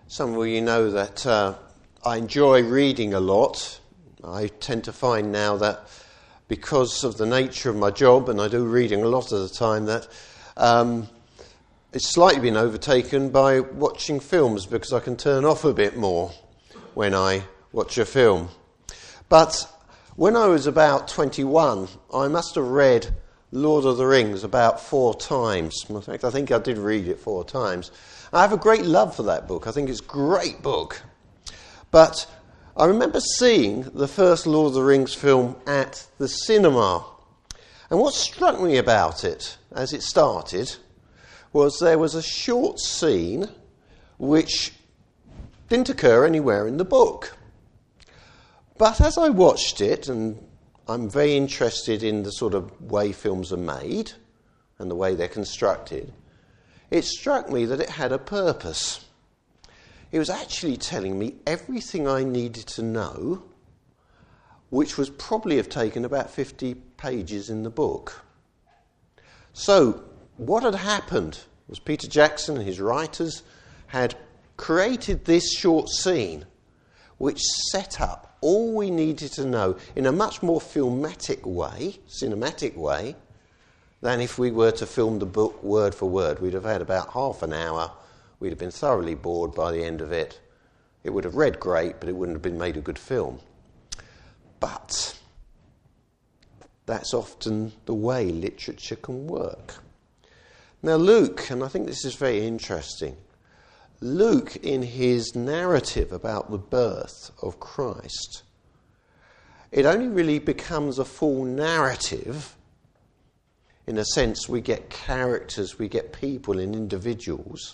Some of you know that I enjoy reading a lot. I tend to find now that because of the nature of my job, and I do reading a lot of the time, that it's slightly been overtaken by watching films because I can turn off a bit more when I watch a film. But when I was about 21, I must have read Lord of the Rings about 4 times. In fact, I think I did read it 4 times. I have a great love for that book. I think it's a great book. But I remember seeing the first Lord of the Rings film at the cinema. And what struck me about it, as it started, was there was a short scene which didn't occur anywhere in the book. But as I watched it, and I'm very interested in the sort of way films are made and the way they're constructed, it struck me that it had a purpose. It was actually telling me everything I needed to know, which was probably have taken about 50 pages in the book. So, what had happened was Peter Jackson and his writers had created this short scene which set up all we needed to know in a much more cinematic way, than if we were to film the book word for word. We'd have had about half an hour. We'd have been thoroughly bored by the end of it. It would have read great, but it wouldn't have been made a good film. But that's often the way literature can work. Now Luke, and I think this is very interesting, Luke, in his narrative about the birth of Christ, it only really becomes a full narrative. In a sense, we get characters, we get people and individuals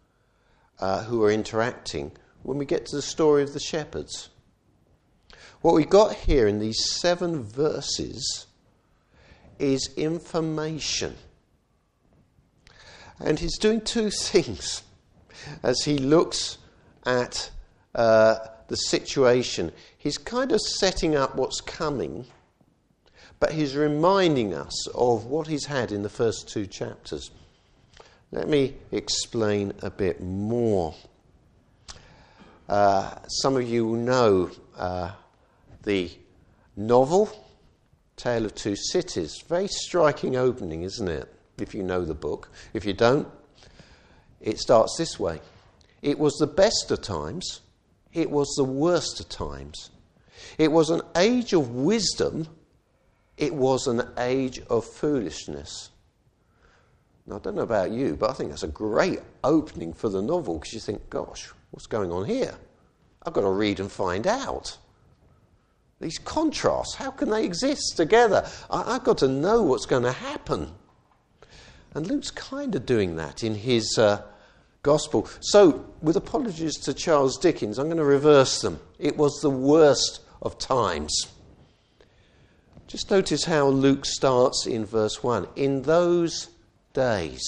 who are interacting when we get to the story of the shepherds. What we got here in these 7 verses is information. And he's doing 2 things as he looks at the situation. He's kind of setting up what's coming, but he's reminding us of what he's had in the first 2 chapters. Let me explain a bit more. Some of you know the novel, Tale of Two Cities. Very striking opening, isn't it? If you know the book. If you don't, it starts this way. It was the best of times. It was the worst of times. It was an age of wisdom. It was an age of foolishness. Now, I don't know about you, but I think that's a great opening for the novel, because you think, gosh, what's going on here? I've got to read and find out. These contrasts, how can they exist together? I've got to know what's going to happen. And Luke's kind of doing that in his gospel. So, with apologies to Charles Dickens, I'm going to reverse them. It was the worst of times. Just notice how Luke starts in verse 1. In those days.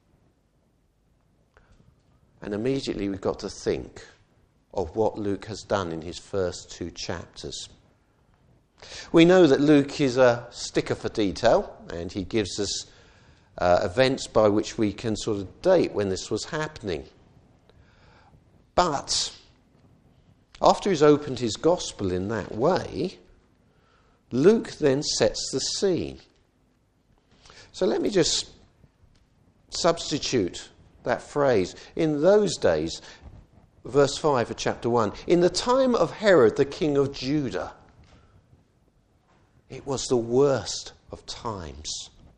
And immediately we've got to think of what Luke has done in his first 2 chapters. We know that Luke is a sticker for detail, and he gives us events by which we can sort of date when this was happening. But after he's opened his gospel in that way, Luke then sets the scene. So let me just substitute that phrase. In those days, verse 5 of chapter 1, in the time of Herod, the king of Judah, it was the worst of times.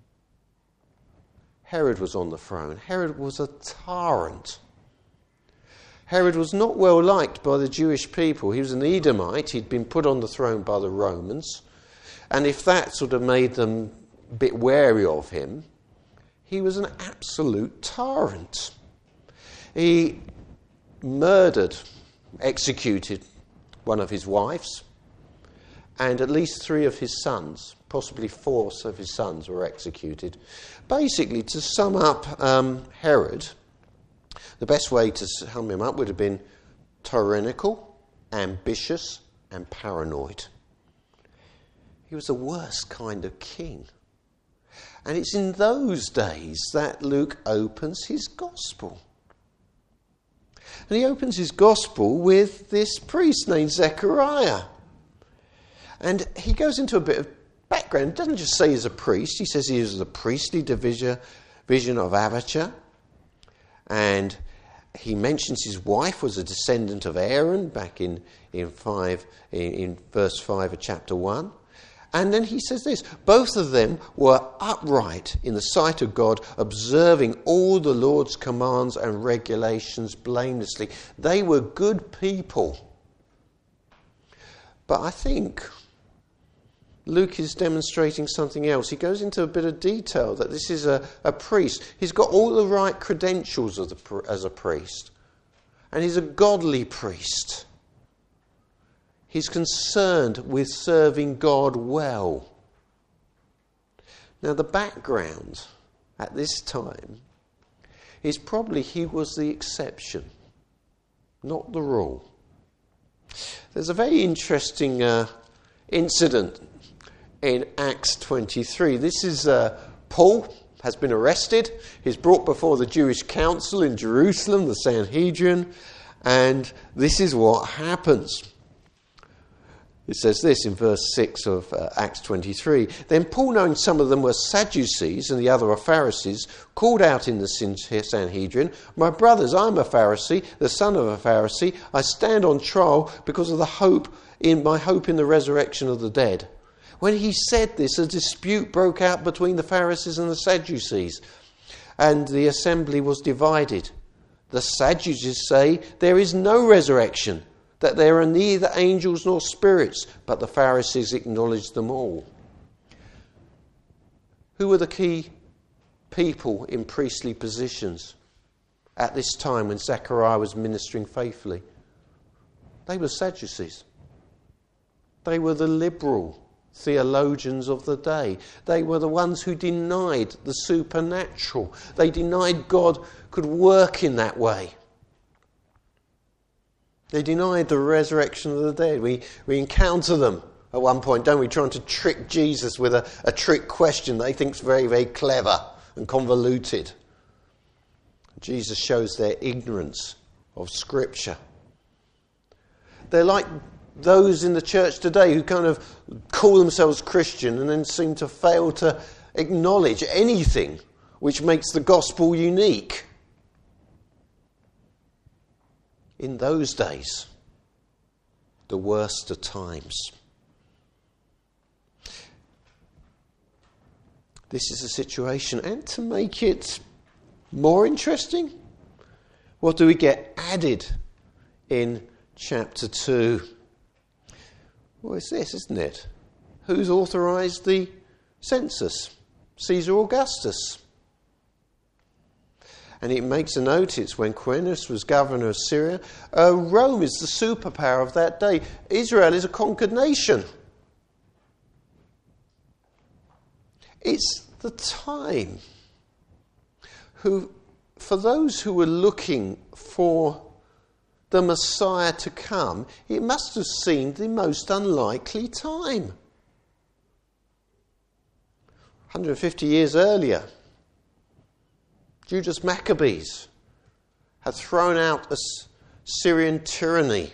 Herod was on the throne. Herod was a tyrant. Herod was not well liked by the Jewish people. He was an Edomite. He'd been put on the throne by the Romans. And if that sort of made them a bit wary of him, he was an absolute tyrant. He murdered, executed one of his wives, and at least 3 of his sons, possibly 4 of his sons were executed. Basically, to sum up Herod, the best way to sum him up would have been tyrannical, ambitious, and paranoid. He was the worst kind of king. And it's in those days that Luke opens his gospel. And he opens his gospel with this priest named Zechariah. And he goes into a bit of background. He doesn't just say he's a priest. He says he was the priestly vision of Abijah. And he mentions his wife was a descendant of Aaron back in verse 5 of chapter 1. And then he says this, both of them were upright in the sight of God, observing all the Lord's commands and regulations blamelessly. They were good people. But I think Luke is demonstrating something else. He goes into a bit of detail that this is a priest. He's got all the right credentials as a priest. And he's a godly priest. He's concerned with serving God well. Now the background at this time is probably he was the exception, not the rule. There's a very interesting incident in Acts 23. This is Paul has been arrested. He's brought before the Jewish council in Jerusalem, the Sanhedrin, and this is what happens. It says this in verse 6 of Acts 23. Then Paul, knowing some of them were Sadducees and the other are Pharisees, called out in the Sanhedrin, "My brothers, I am a Pharisee, the son of a Pharisee. I stand on trial because of my hope in the resurrection of the dead." When he said this, a dispute broke out between the Pharisees and the Sadducees, and the assembly was divided. The Sadducees say there is no resurrection, that there are neither angels nor spirits, but the Pharisees acknowledge them all. Who were the key people in priestly positions at this time when Zechariah was ministering faithfully? They were Sadducees. They were the liberal theologians of the day. They were the ones who denied the supernatural. They denied God could work in that way. They denied the resurrection of the dead. We encounter them at one point, don't we, trying to trick Jesus with a trick question that they think is very, very clever and convoluted. Jesus shows their ignorance of Scripture. They're like those in the church today who kind of call themselves Christian and then seem to fail to acknowledge anything which makes the gospel unique. In those days, the worst of times. This is a situation, and to make it more interesting, what do we get added in chapter 2? Well, it's this, isn't it? Who's authorised the census? Caesar Augustus. And it makes a note, it's when Quirinius was governor of Syria. Rome is the superpower of that day. Israel is a conquered nation. It's the time for those who were looking for the Messiah to come, it must have seemed the most unlikely time. 150 years earlier, Judas Maccabees had thrown out Syrian tyranny.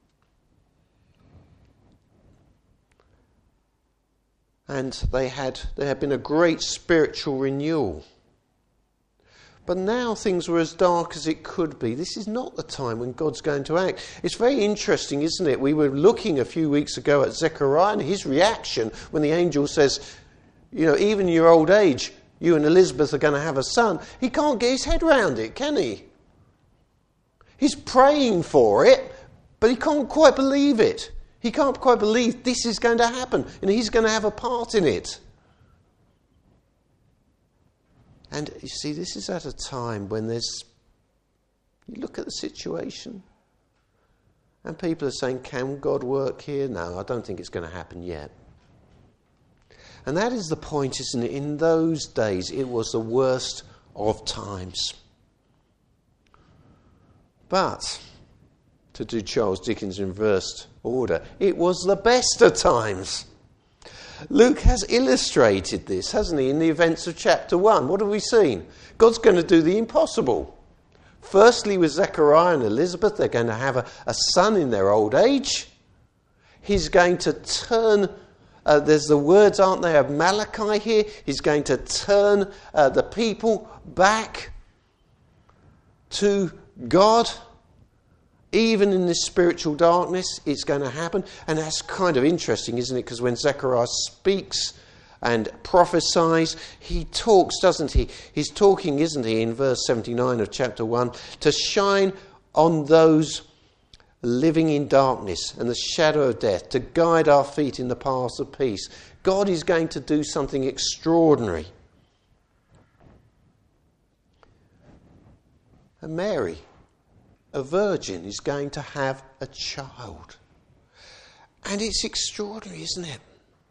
And there had been a great spiritual renewal. But now things were as dark as it could be. This is not the time when God's going to act. It's very interesting, isn't it? We were looking a few weeks ago at Zechariah and his reaction when the angel says, even in your old age, you and Elizabeth are going to have a son. He can't get his head round it, can he? He's praying for it, but he can't quite believe it. He can't quite believe this is going to happen and he's going to have a part in it. And you see, this is at a time when you look at the situation and people are saying, can God work here? No, I don't think it's going to happen yet. And that is the point, isn't it? In those days, it was the worst of times. But, to do Charles Dickens in reversed order, it was the best of times. Luke has illustrated this, hasn't he, in the events of chapter 1. What have we seen? God's going to do the impossible. Firstly, with Zechariah and Elizabeth, they're going to have a son in their old age. He's going to turn, there's the words, aren't there, of Malachi here. He's going to turn the people back to God. Even in this spiritual darkness, it's going to happen. And that's kind of interesting, isn't it? Because when Zechariah speaks and prophesies, he talks, doesn't he? He's talking, isn't he, in verse 79 of chapter 1, to shine on those living in darkness and the shadow of death, to guide our feet in the paths of peace. God is going to do something extraordinary. And Mary, a virgin, is going to have a child. And it's extraordinary, isn't it?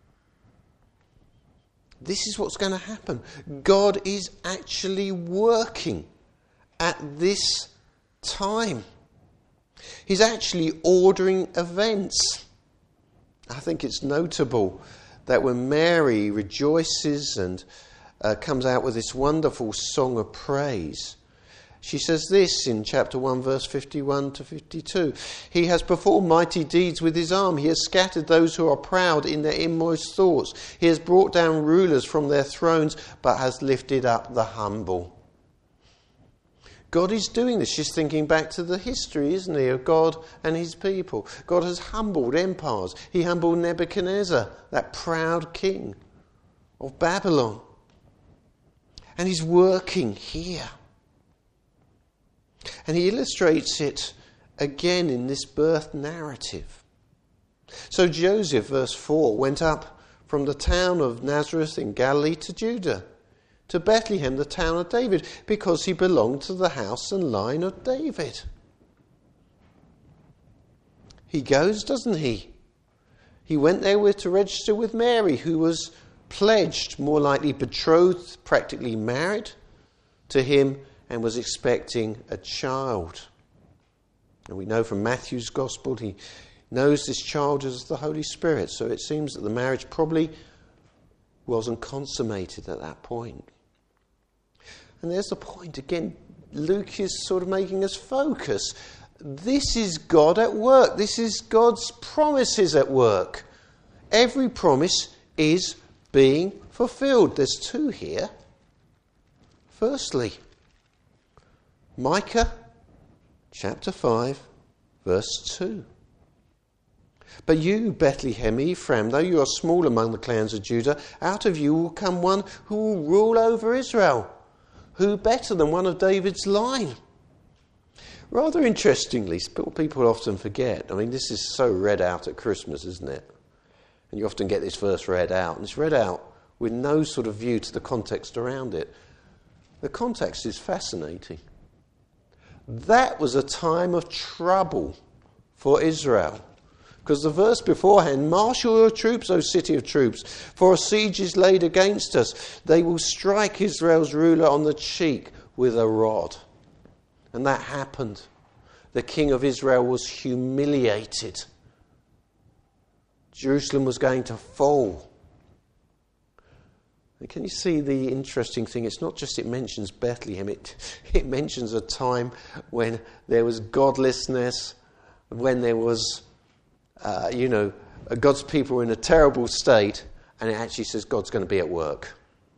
This is what's going to happen. God is actually working at this time. He's actually ordering events. I think it's notable that when Mary rejoices and comes out with this wonderful song of praise, she says this in chapter 1, verse 51 to 52. He has performed mighty deeds with his arm. He has scattered those who are proud in their inmost thoughts. He has brought down rulers from their thrones, but has lifted up the humble. God is doing this. She's thinking back to the history, isn't he, of God and his people. God has humbled empires. He humbled Nebuchadnezzar, that proud king of Babylon. And he's working here. And he illustrates it again in this birth narrative. So Joseph, verse 4, went up from the town of Nazareth in Galilee to Judah, to Bethlehem, the town of David, because he belonged to the house and line of David. He goes, doesn't he? He went there to register with Mary, who was pledged, more likely betrothed, practically married to him, and was expecting a child. And we know from Matthew's Gospel, he knows this child as the Holy Spirit. So it seems that the marriage probably wasn't consummated at that point. And there's the point again. Luke is sort of making us focus. This is God at work. This is God's promises at work. Every promise is being fulfilled. There's two here. Firstly, Micah chapter 5, verse 2. But you, Bethlehem Ephraim, though you are small among the clans of Judah, out of you will come one who will rule over Israel. Who better than one of David's line? Rather interestingly, people often forget. I mean, this is so read out at Christmas, isn't it? And you often get this verse read out. And it's read out with no sort of view to the context around it. The context is fascinating. That was a time of trouble for Israel. Because the verse beforehand, marshal your troops, O city of troops, for a siege is laid against us. They will strike Israel's ruler on the cheek with a rod. And that happened. The king of Israel was humiliated. Jerusalem was going to fall. And can you see the interesting thing? It's not just it mentions Bethlehem. It mentions a time when there was godlessness, when there was, God's people were in a terrible state, and it actually says God's going to be at work.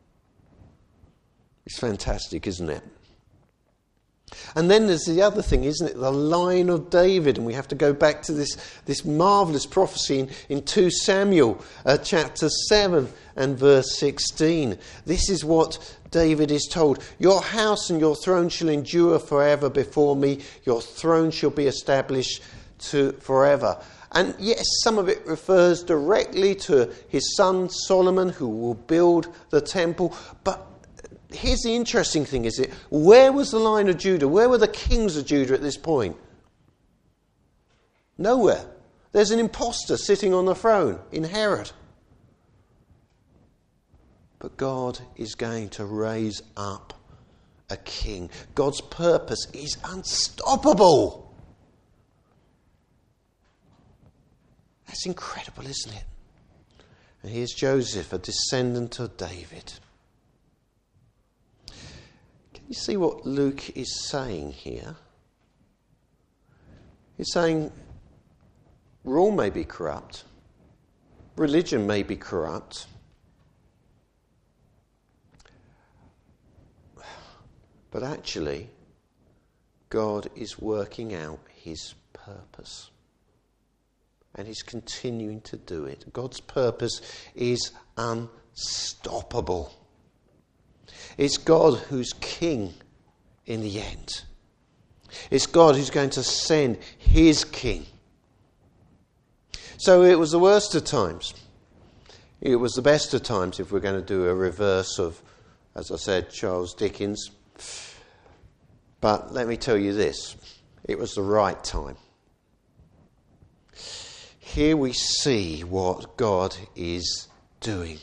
It's fantastic, isn't it? And then there's the other thing, isn't it? The line of David. And we have to go back to this marvellous prophecy in 2 Samuel chapter 7 and verse 16. This is what David is told. Your house and your throne shall endure forever before me. Your throne shall be established forever. And yes, some of it refers directly to his son Solomon, who will build the temple. But here's the interesting thing, is it? Where was the line of Judah? Where were the kings of Judah at this point? Nowhere. There's an imposter sitting on the throne in Herod. But God is going to raise up a king. God's purpose is unstoppable. That's incredible, isn't it? And here's Joseph, a descendant of David. Can you see what Luke is saying here? He's saying rule may be corrupt, religion may be corrupt, but actually God is working out his purpose. And he's continuing to do it. God's purpose is unstoppable. It's God who's king in the end. It's God who's going to send his king. So it was the worst of times. It was the best of times, if we're going to do a reverse of, as I said, Charles Dickens. But let me tell you this, it was the right time. Here we see what God is doing.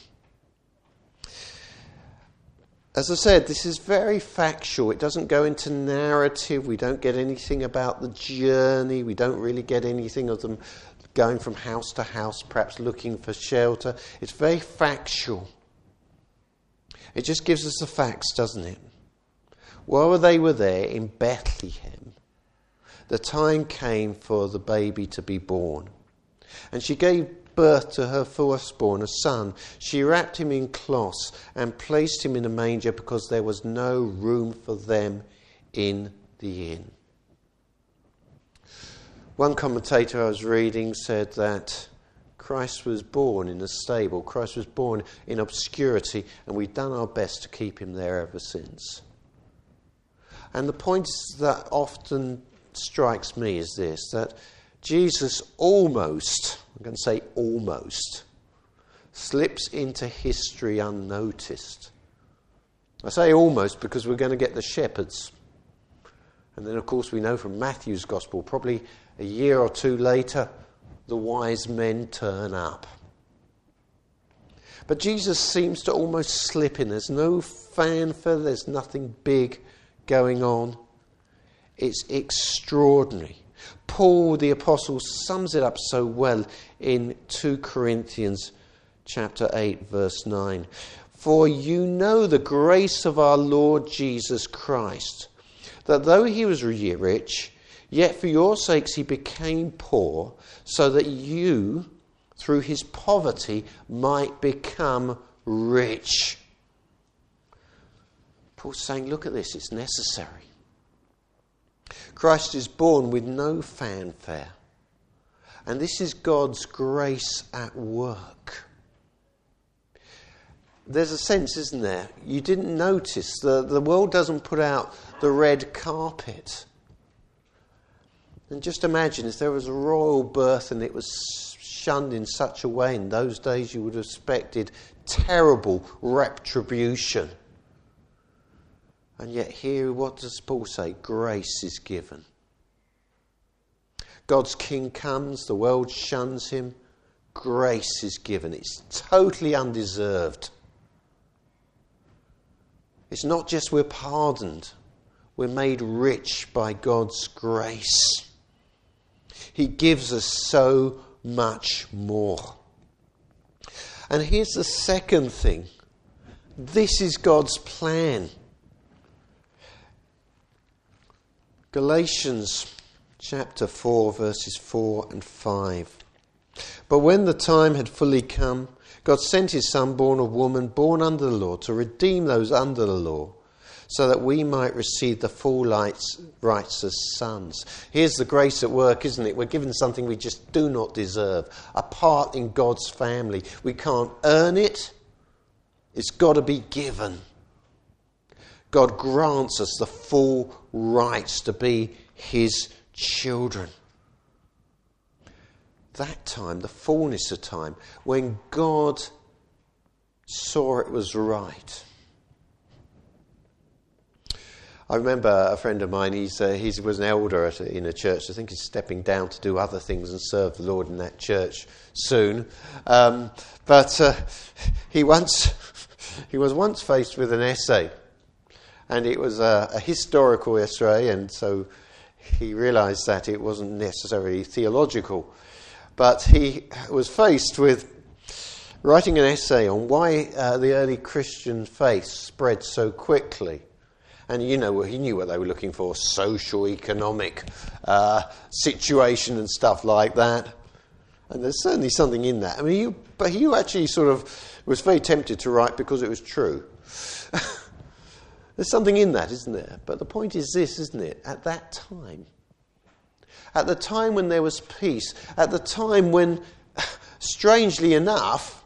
As I said, this is very factual. It doesn't go into narrative. We don't get anything about the journey. We don't really get anything of them going from house to house, perhaps looking for shelter. It's very factual. It just gives us the facts, doesn't it? While they were there in Bethlehem, the time came for the baby to be born. And she gave birth to her firstborn, a son. She wrapped him in cloths and placed him in a manger because there was no room for them in the inn. One commentator I was reading said that Christ was born in a stable. Christ was born in obscurity, and we've done our best to keep him there ever since. And the point that often strikes me is this, that Jesus almost, I'm going to say almost, slips into history unnoticed. I say almost because we're going to get the shepherds. And then, of course, we know from Matthew's Gospel, probably a year or two later, the wise men turn up. But Jesus seems to almost slip in. There's no fanfare, there's nothing big going on. It's extraordinary. Paul the Apostle sums it up so well in 2 Corinthians chapter 8 verse 9. For you know the grace of our Lord Jesus Christ, that though he was rich, yet for your sakes he became poor, so that you, through his poverty, might become rich. Paul's saying, look at this, it's necessary. Christ is born with no fanfare. And this is God's grace at work. There's a sense, isn't there? You didn't notice. The world doesn't put out the red carpet. And just imagine if there was a royal birth and it was shunned in such a way. In those days you would have expected terrible retribution. And yet here, what does Paul say? Grace is given. God's king comes, the world shuns him. Grace is given. It's totally undeserved. It's not just we're pardoned. We're made rich by God's grace. He gives us so much more. And here's the second thing. This is God's plan. Galatians chapter 4 verses 4 and 5. But when the time had fully come, God sent his Son, born of woman, born under the law, to redeem those under the law, so that we might receive the full rights as sons. Here's the grace at work, isn't it? We're given something we just do not deserve, a part in God's family. We can't earn it. It's got to be given. God grants us the full rights to be his children. That time, the fullness of time, when God saw it was right. I remember a friend of mine, he was an elder in a church. I think he's stepping down to do other things and serve the Lord in that church soon. But he was once faced with an essay. And it was a historical essay, and so he realised that it wasn't necessarily theological. But he was faced with writing an essay on why the early Christian faith spread so quickly. And he knew what they were looking for, social, economic situation and stuff like that. And there's certainly something in that. I mean, he actually sort of was very tempted to write because it was true. There's something in that, isn't there? But the point is this, isn't it? At that time, at the time when there was peace, at the time when, strangely enough,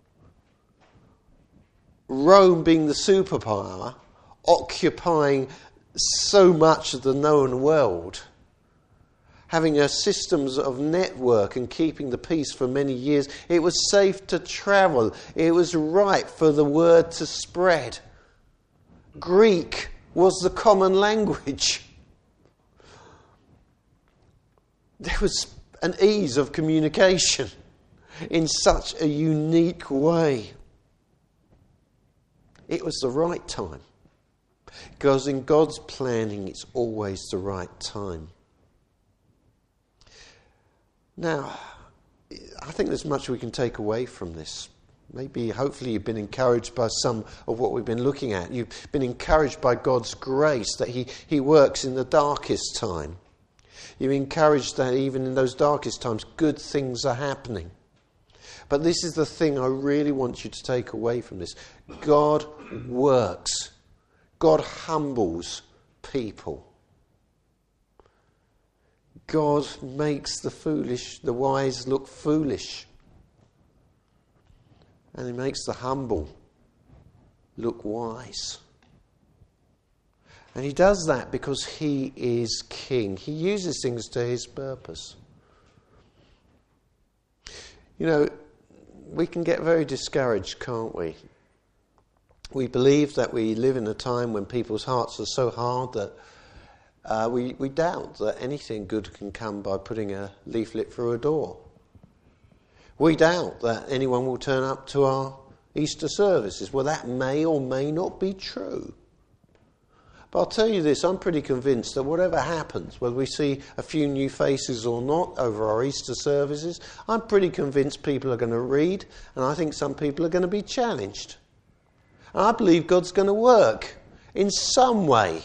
Rome being the superpower, occupying so much of the known world, having a systems of network and keeping the peace for many years, it was safe to travel. It was right for the word to spread. Greek was the common language. There was an ease of communication in such a unique way. It was the right time. Because in God's planning, it's always the right time. Now, I think there's much we can take away from this. Maybe, hopefully, you've been encouraged by some of what we've been looking at. You've been encouraged by God's grace, that He works in the darkest time. You're encouraged that even in those darkest times, good things are happening. But this is the thing I really want you to take away from this. God works. God humbles people. God makes the wise look foolish. And He makes the humble look wise. And He does that because He is King. He uses things to His purpose. We can get very discouraged, can't we? We believe that we live in a time when people's hearts are so hard that we doubt that anything good can come by putting a leaflet through a door. We doubt that anyone will turn up to our Easter services. Well, that may or may not be true. But I'll tell you this, I'm pretty convinced that whatever happens, whether we see a few new faces or not over our Easter services, I'm pretty convinced people are going to read, and I think some people are going to be challenged. And I believe God's going to work in some way.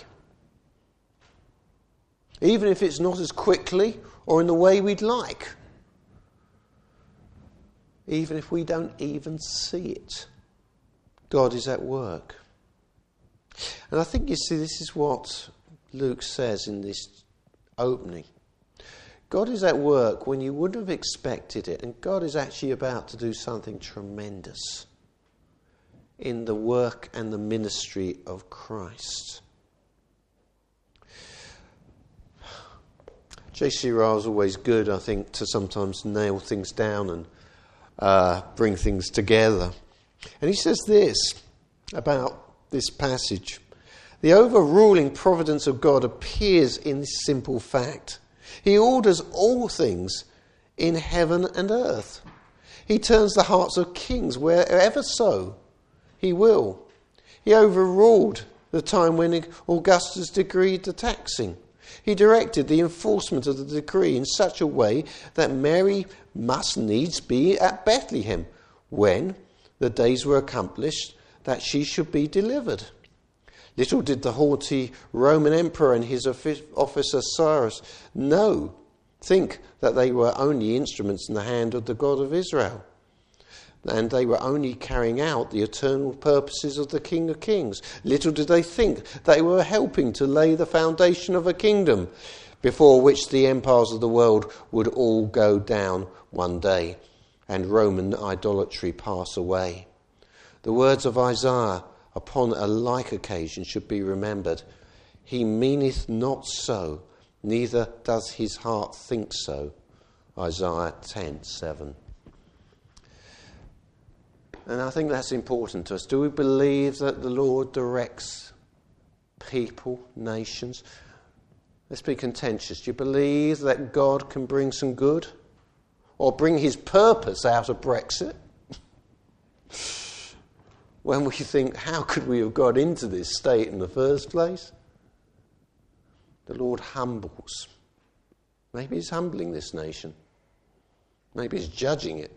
Even if it's not as quickly or in the way we'd like. Even if we don't even see it. God is at work. And I think, you see, this is what Luke says in this opening. God is at work when you wouldn't have expected it, and God is actually about to do something tremendous in the work and the ministry of Christ. J.C. Ryle is always good, I think, to sometimes nail things down and bring things together. And he says this about this passage. The overruling providence of God appears in this simple fact. He orders all things in heaven and earth. He turns the hearts of kings wherever so He will. He overruled the time when Augustus decreed the taxing. He directed the enforcement of the decree in such a way that Mary must needs be at Bethlehem when the days were accomplished that she should be delivered. Little did the haughty Roman emperor and his officer Cyrus think that they were only instruments in the hand of the God of Israel, and they were only carrying out the eternal purposes of the King of Kings. Little did they think they were helping to lay the foundation of a kingdom before which the empires of the world would all go down one day and Roman idolatry pass away. The words of Isaiah upon a like occasion should be remembered. He meaneth not so, neither does his heart think so. Isaiah 10:7. And I think that's important to us. Do we believe that the Lord directs people, nations? Let's be contentious. Do you believe that God can bring some good? Or bring His purpose out of Brexit? When we think, how could we have got into this state in the first place? The Lord humbles. Maybe He's humbling this nation. Maybe He's judging it.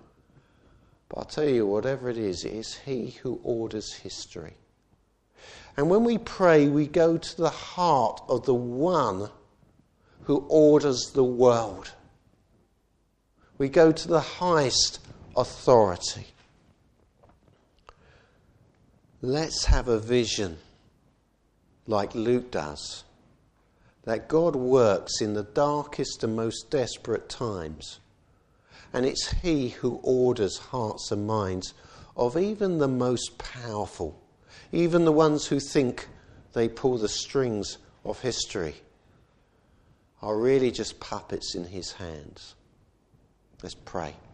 But I'll tell you, whatever it is He who orders history. And when we pray, we go to the heart of the one who orders the world. We go to the highest authority. Let's have a vision, like Luke does, that God works in the darkest and most desperate times. And it's He who orders hearts and minds of even the most powerful, even the ones who think they pull the strings of history, are really just puppets in His hands. Let's pray.